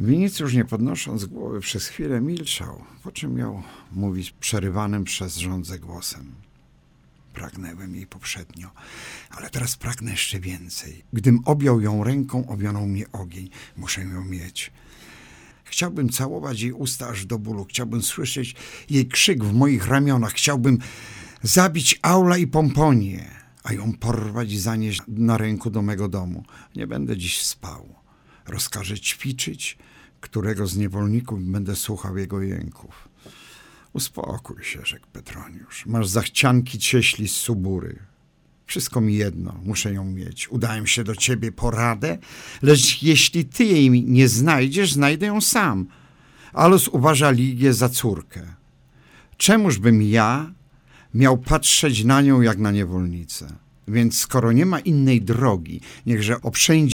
Winicjusz, nie podnosząc głowy, przez chwilę milczał, po czym miał mówić przerywanym przez żądzę głosem. Pragnęłem jej poprzednio, ale teraz pragnę jeszcze więcej. Gdym objął ją ręką, owionął mnie ogień. Muszę ją mieć. Chciałbym całować jej usta aż do bólu. Chciałbym słyszeć jej krzyk w moich ramionach. Chciałbym zabić Aula i Pomponię, a ją porwać i zanieść na ręku do mego domu. Nie będę dziś spał. Rozkażę ćwiczyć, którego z niewolników będę słuchał jego jęków. Uspokój się, rzekł Petroniusz. Masz zachcianki cieśli z Subury. Wszystko mi jedno, muszę ją mieć. Udałem się do ciebie po radę, lecz jeśli ty jej nie znajdziesz, znajdę ją sam. Alus uważa Ligię za córkę. Czemuż bym ja miał patrzeć na nią jak na niewolnicę? Więc skoro nie ma innej drogi, niechże obszędzi